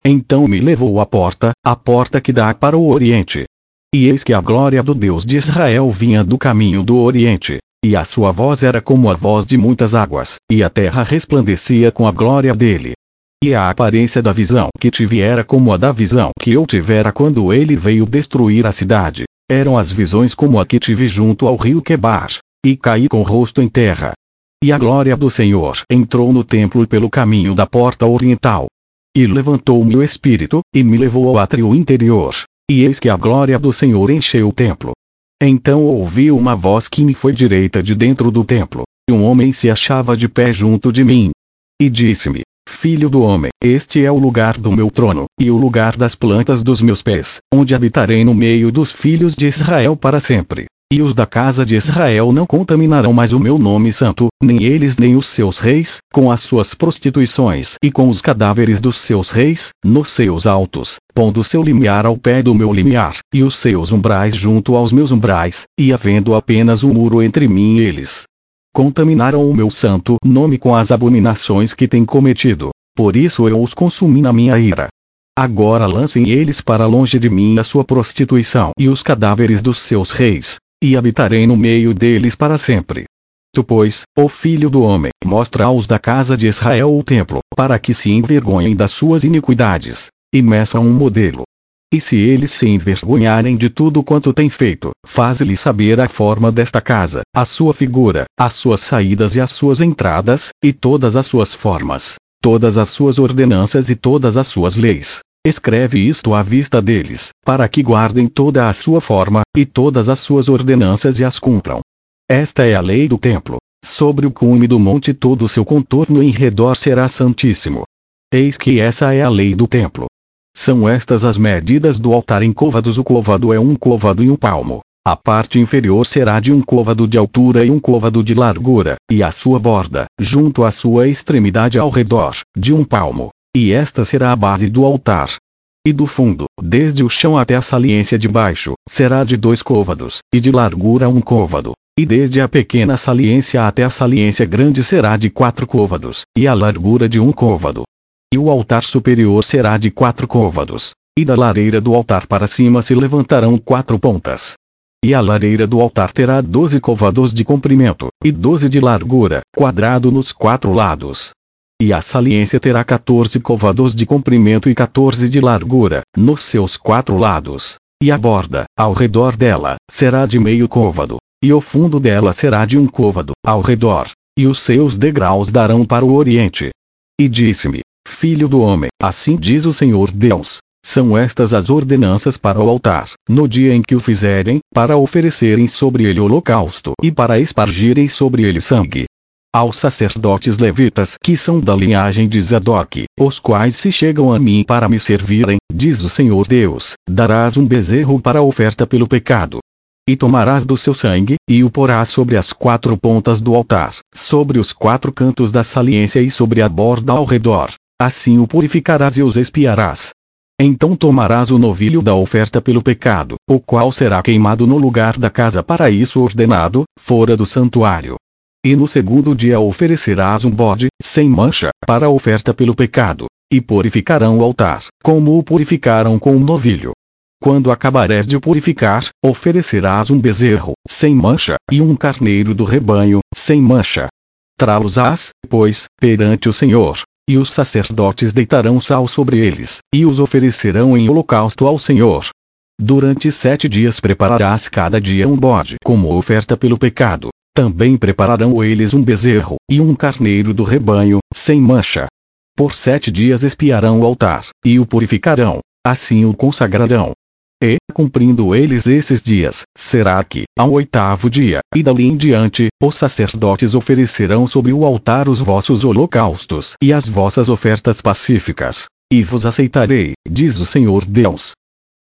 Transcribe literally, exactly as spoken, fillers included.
Então me levou à porta, a porta que dá para o Oriente. E eis que a glória do Deus de Israel vinha do caminho do Oriente, e a sua voz era como a voz de muitas águas, e a terra resplandecia com a glória dele. E a aparência da visão que tive era como a da visão que eu tivera quando ele veio destruir a cidade. Eram as visões como a que tive junto ao rio Quebar, e caí com o rosto em terra. E a glória do Senhor entrou no templo pelo caminho da porta oriental. E levantou-me o espírito, e me levou ao átrio interior, e eis que a glória do Senhor encheu o templo. Então ouvi uma voz que me foi direita de dentro do templo, e um homem se achava de pé junto de mim. E disse-me: Filho do homem, este é o lugar do meu trono, e o lugar das plantas dos meus pés, onde habitarei no meio dos filhos de Israel para sempre. E os da casa de Israel não contaminarão mais o meu nome santo, nem eles nem os seus reis, com as suas prostituições e com os cadáveres dos seus reis, nos seus altos, pondo seu limiar ao pé do meu limiar, e os seus umbrais junto aos meus umbrais, e havendo apenas um muro entre mim e eles. Contaminaram o meu santo nome com as abominações que têm cometido, por isso eu os consumi na minha ira. Agora lancem eles para longe de mim a sua prostituição e os cadáveres dos seus reis, e habitarei no meio deles para sempre. Tu, pois, ó filho do homem, mostra aos da casa de Israel o templo, para que se envergonhem das suas iniquidades, e meçam um modelo. E se eles se envergonharem de tudo quanto têm feito, faze-lhes saber a forma desta casa, a sua figura, as suas saídas e as suas entradas, e todas as suas formas, todas as suas ordenanças e todas as suas leis. Escreve isto à vista deles, para que guardem toda a sua forma, e todas as suas ordenanças e as cumpram. Esta é a lei do templo. Sobre o cume do monte todo o seu contorno em redor será santíssimo. Eis que essa é a lei do templo. São estas as medidas do altar em côvados. O côvado é um côvado e um palmo. A parte inferior será de um côvado de altura e um côvado de largura, e a sua borda, junto à sua extremidade ao redor, de um palmo. E esta será a base do altar. E do fundo, desde o chão até a saliência de baixo, será de dois côvados, e de largura um côvado. E desde a pequena saliência até a saliência grande será de quatro côvados, e a largura de um côvado. E o altar superior será de quatro côvados. E da lareira do altar para cima se levantarão quatro pontas. E a lareira do altar terá doze côvados de comprimento, e doze de largura, quadrado nos quatro lados. E a saliência terá quatorze côvados de comprimento e quatorze de largura, nos seus quatro lados. E a borda, ao redor dela, será de meio côvado. E o fundo dela será de um côvado, ao redor. E os seus degraus darão para o oriente. E disse-me: Filho do homem, assim diz o Senhor Deus. São estas as ordenanças para o altar, no dia em que o fizerem, para oferecerem sobre ele holocausto e para espargirem sobre ele sangue. Aos sacerdotes levitas que são da linhagem de Zadoque, os quais se chegam a mim para me servirem, diz o Senhor Deus, darás um bezerro para oferta pelo pecado. E tomarás do seu sangue, e o porás sobre as quatro pontas do altar, sobre os quatro cantos da saliência e sobre a borda ao redor. Assim o purificarás e os expiarás. Então tomarás o novilho da oferta pelo pecado, o qual será queimado no lugar da casa para isso ordenado, fora do santuário. E no segundo dia oferecerás um bode, sem mancha, para a oferta pelo pecado. E purificarão o altar, como o purificaram com o novilho. Quando acabares de purificar, oferecerás um bezerro, sem mancha, e um carneiro do rebanho, sem mancha. Trá-los-ás, pois, perante o Senhor. E os sacerdotes deitarão sal sobre eles, e os oferecerão em holocausto ao Senhor. Durante sete dias prepararás cada dia um bode como oferta pelo pecado. Também prepararão eles um bezerro, e um carneiro do rebanho, sem mancha. Por sete dias espiarão o altar, e o purificarão, assim o consagrarão. E, cumprindo eles esses dias, será que, ao oitavo dia, e dali em diante, os sacerdotes oferecerão sobre o altar os vossos holocaustos e as vossas ofertas pacíficas. E vos aceitarei, diz o Senhor Deus.